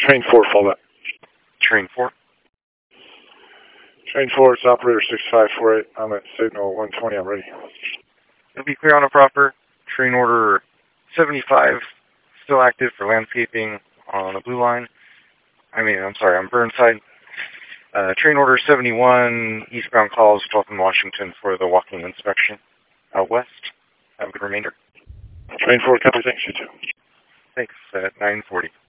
Train 4, fallback. Train 4. Train 4, it's operator 6548. I'm at signal 120. I'm ready. It'll be clear on a proper. Train order 75, still active for landscaping on the blue line. On Burnside. Train order 71, eastbound calls, 12th and Washington for the walking inspection out west. Have a good remainder. Train 4, copy, thanks, you too. Thanks, at 9:40.